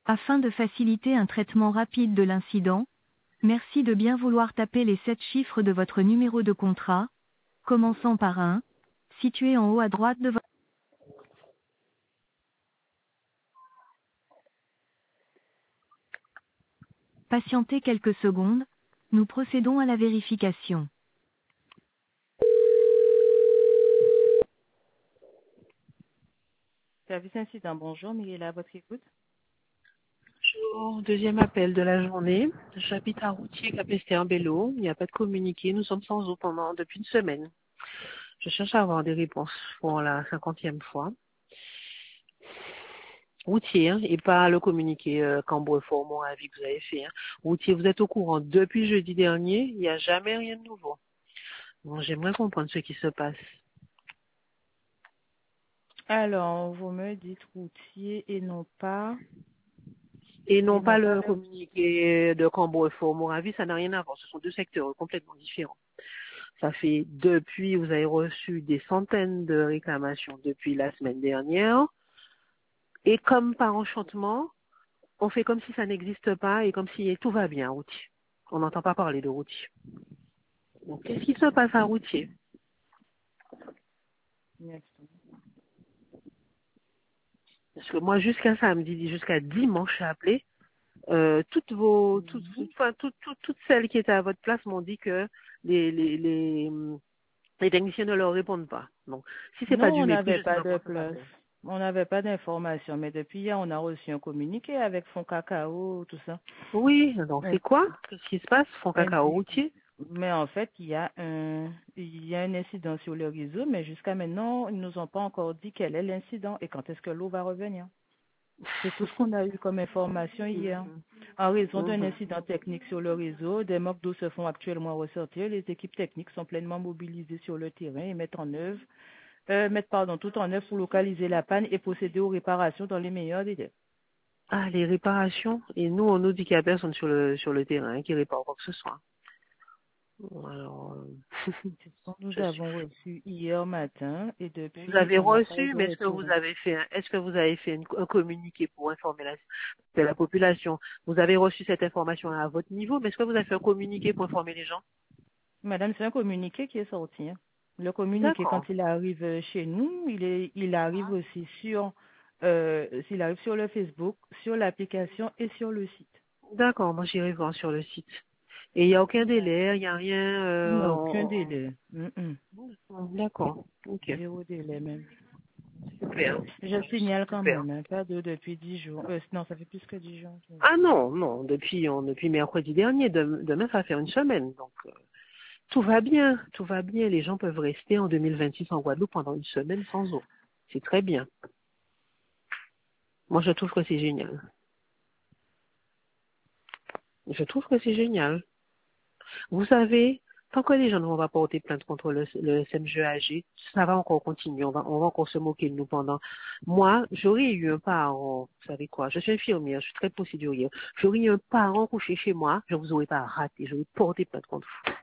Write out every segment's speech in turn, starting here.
Afin de faciliter un traitement rapide de l'incident, merci de bien vouloir taper les 7 chiffres de votre numéro de contrat, commençant par 1, situé en haut à droite de votre... Patientez quelques secondes, nous procédons à la vérification. Service incident, bonjour, Miguel, à votre écoute. Bonjour, deuxième appel de la journée. J'habite à Routier, Capesté en Bello. Il n'y a pas de communiqué. Nous sommes sans eau depuis une semaine. Je cherche à avoir des réponses pour la 50e fois. Routier, hein, et pas le communiqué Cambouefort, mon avis que vous avez fait. Hein. Routier, vous êtes au courant. Depuis jeudi dernier, il n'y a jamais rien de nouveau. Bon, j'aimerais comprendre ce qui se passe. Alors, vous me dites routier et non pas... Et non Et pas non pas le le... communiqué de Cambouefort. Mon avis, ça n'a rien à voir. Ce sont deux secteurs complètement différents. Ça fait depuis, vous avez reçu des centaines de réclamations depuis la semaine dernière. Et comme par enchantement, on fait comme si ça n'existe pas et comme si tout va bien à Routier. On n'entend pas parler de Routier. Donc, qu'est-ce qui se passe à Routier? Parce que moi, jusqu'à samedi, jusqu'à dimanche, j'ai appelé. Toutes celles qui étaient à votre place m'ont dit que les techniciens ne leur répondent pas. Donc, si c'est Non, pas du on mépris, n'avait je ne sais pas pas de comment ça place. s'appelle. On n'avait pas d'informations, mais depuis hier, on a reçu un communiqué avec Fonds Cacao, tout ça. Oui, donc Un- c'est quoi? Qu'est-ce qui se passe? Font cacao Indi- routier? Mais en fait, il y a un incident sur le réseau, mais jusqu'à maintenant, ils nous ont pas encore dit quel est l'incident et quand est-ce que l'eau va revenir. C'est tout ce qu'on a eu comme information hier. En raison d'un Mhm. incident technique sur le réseau, des moques d'eau se font actuellement ressortir. Les équipes techniques sont pleinement mobilisées sur le terrain et mettent tout en œuvre pour localiser la panne et procéder aux réparations dans les meilleurs délais. Ah, les réparations. Et nous, on nous dit qu'il n'y a personne sur le terrain qui répare quoi que ce soit. Bon, alors, C'est ce que nous je suis... avons reçu hier matin et Vous depuis, avez on n'a pas eu reçu, de mais retour. est-ce que vous avez fait un communiqué pour informer la population? Vous avez reçu cette information à votre niveau, mais est-ce que vous avez fait un communiqué pour informer les gens? Madame, c'est un communiqué qui est sorti. Hein. Le communiqué, quand D'accord. il arrive chez nous, il arrive aussi s'il arrive sur le Facebook, sur l'application et sur le site. D'accord, moi j'irai voir sur le site. Et il n'y a aucun délai, il n'y a rien. Il n'y a aucun délai. D'accord, ok. Zéro délai même. Super. Je signale quand Super. même, hein, pas de depuis 10 jours. Non, ça fait plus que 10 jours. Ah non, non, depuis mercredi dernier, demain ça va faire une semaine. Donc tout va bien, tout va bien. Les gens peuvent rester en 2026 en Guadeloupe pendant une semaine sans eau. C'est très bien. Moi je trouve que c'est génial. Je trouve que c'est génial. Vous savez, tant que les gens ne vont pas porter plainte contre le SMGAG, ça va encore continuer. On va encore se moquer de nous pendant. Moi, j'aurais eu un parent, vous savez quoi, je suis infirmière, je suis très procédurière. J'aurais eu un parent couché chez moi, je vous aurais pas raté, j'aurais porté plainte contre vous.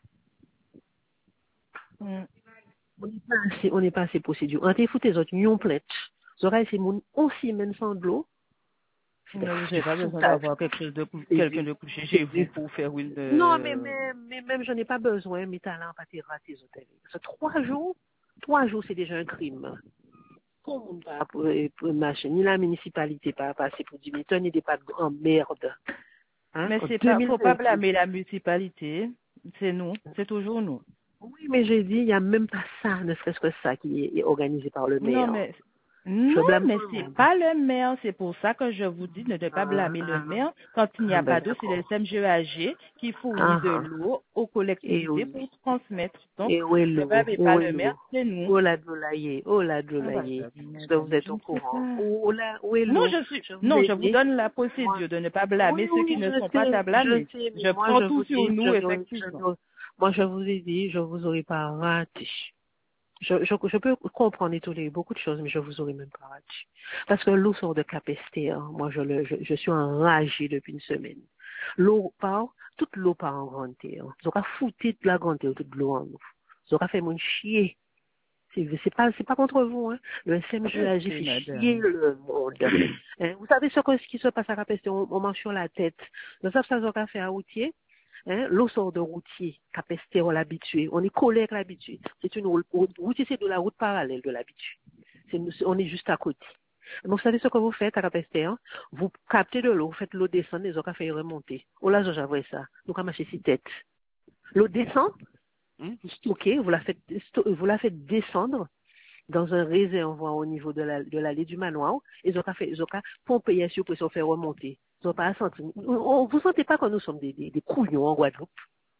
Mm. On n'est pas assez procédure. En foutu les autres, union plainte. Vous aurez c'est mon 11 semaines sans de l'eau. Mais vous Du n'avez pas besoin foutage. d'avoir C'est quelqu'un du, de couché c'est chez vous du pour faire Non, mais même, je n'ai pas besoin, mes talents, pas tes ratés, hôtels. Parce que 3 jours, c'est déjà un crime. Tout le monde va pour marcher, ni la municipalité pas passer pour 10 minutes, ni des pas en merde. Hein, Mais en faut pas 2026. blâmer la municipalité. C'est nous. C'est toujours nous. Oui, mais j'ai dit, il n'y a même pas ça, ne serait-ce que ça qui est organisé par le Non, maire. mais Je non, blâme mais tout le c'est monde. pas le maire. C'est pour ça que je vous dis de ne pas blâmer le maire. Quand il n'y a Ben pas d'eau, c'est le d'accord. SMGAG qui fournit Ah, de ah. l'eau aux Et collectivités oui. pour transmettre. Donc, Et où est ne l'eau? blâmez pas Où est le maire, l'eau? c'est nous. Oh la Dolaye, oh la Ah bah, Dolaye. ça, Est-ce que vous madame, êtes je au ne sais courant? pas. Où est Non, l'eau? Je vous non, ai je vous dit. donne la Moi, procédure de ne pas oui, blâmer ceux qui oui, ne sont pas à je blâmer. sais, mais Je moi, prends je tout vous sur dis, nous, effectivement. moi, je vous ai dit, je vous aurais pas raté. Je peux comprendre et tolérer beaucoup de choses, mais je vous aurais même pas raté. Parce que l'eau sort de Capester, hein. Moi, je suis enragée depuis une semaine. Toute l'eau part en grande terre. Vous aurez foutu de la grande terre, toute l'eau en nous. Vous aurez fait mon chier. C'est pas contre vous, hein. Le SMGAG Ok, fait chier madame. le monde. Hein, vous savez ce qui se passe à Capester, on marche sur la tête. Nous savons ça, qu'on fait à routier. Hein, l'eau sort de routier, Capester, on l'habitué. On est collé avec l'habitué. C'est une routier, c'est de la route parallèle de l'habitué. On est juste à côté. Mais vous savez ce que vous faites à Capester, hein? Vous captez de l'eau, vous faites l'eau descendre, les autres fait remonter. Oh là, j'avais ça. Nous, on marcher sur tête. L'eau descend, vous stockez, vous la faites descendre dans un réservoir au niveau de l'allée du manoir, et ils ont pompé sur pour se faire remonter. Ils ont pas senti. Vous sentez pas que nous sommes des couillons en Guadeloupe.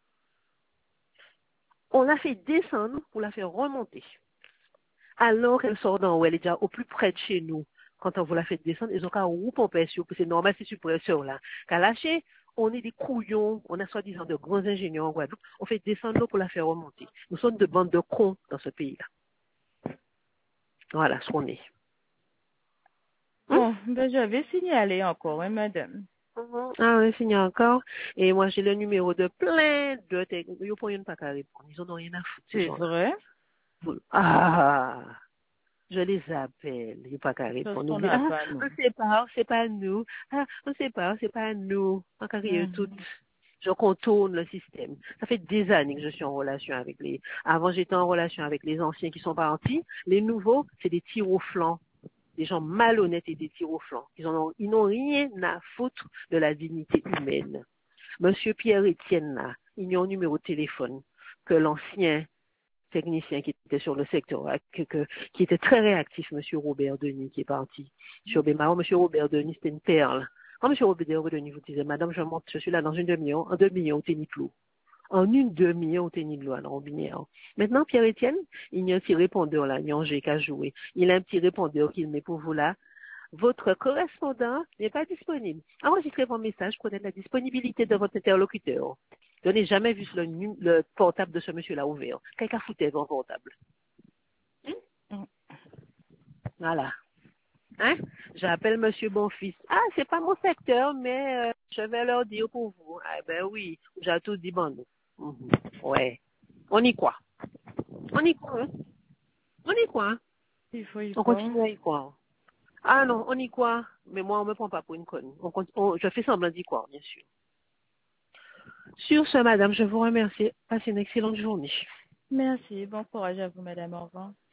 On l'a fait descendre pour la faire remonter. Alors qu'elle sort d'en haut, elle est déjà au plus près de chez nous. Quand on vous la fait descendre, ils ont qu'à vous pomper sur, c'est normal, c'est suppresseur là. Qu'à lâcher, on est des couillons, on a soi-disant de grands ingénieurs en Guadeloupe, on fait descendre l'eau pour la faire remonter. Nous sommes de bandes de cons dans ce pays-là. Voilà ce qu'on est. Bon, ben j'avais signalé encore, hein, madame. Ah oui, signe encore. Et moi, j'ai le numéro de plein de techniques. Ils n'ont pas qu'à répondre. Ils n'en ont rien à foutre, ces C'est gens-là. vrai? Ah, je les appelle. Ils n'ont pas qu'à Parce répondre. qu'on Oublie. n'a Ah, pas, nous. on ne sait pas, c'est pas nous. Ah, on ne sait pas, c'est pas nous. On qu'à rire tout. Mhm. Je contourne le système. Ça fait des années que je suis en relation avec Avant, j'étais en relation avec les anciens qui sont partis. Les nouveaux, c'est des tirs au flanc. Des gens malhonnêtes et des tirs au flanc. Ils n'ont rien à foutre de la dignité humaine. Monsieur Pierre-Étienne, là, il y a un numéro de téléphone que l'ancien technicien qui était sur le secteur, qui était très réactif, monsieur Robert Denis, qui est parti sur Bémaro. Monsieur Robert Denis, c'était une perle. Quand monsieur Robert Denis vous disait, madame, je suis là dans une demi-heure, en demi-heure, au Téniclou. En une demi-heure, au Téniclou, à Binière. Maintenant, Pierre-Étienne, il y a un petit répondeur là, il y a un jeu qu'à jouer. Il a un petit répondeur qu'il met pour vous là. Votre correspondant n'est pas disponible. Enregistrez vos messages, connaître la disponibilité de votre interlocuteur. Je n'ai jamais vu le portable de ce monsieur-là ouvert. Quelqu'un foutait mon portable. Mm. Voilà. Hein? J'appelle monsieur Bonfils. Ah, c'est pas mon secteur, mais je vais leur dire pour vous. Ah ben oui, j'ai tout dit bon. Ouais. On y croit. On y croit. Hein? On y croit. Hein? Il faut y On croire. continue à y croire. Ah non, on y croit, mais moi on me prend pas pour une conne. Je fais semblant d'y croire, bien sûr. Sur ce, madame, je vous remercie. Passez une excellente journée. Merci. Bon courage à vous, madame. Au revoir.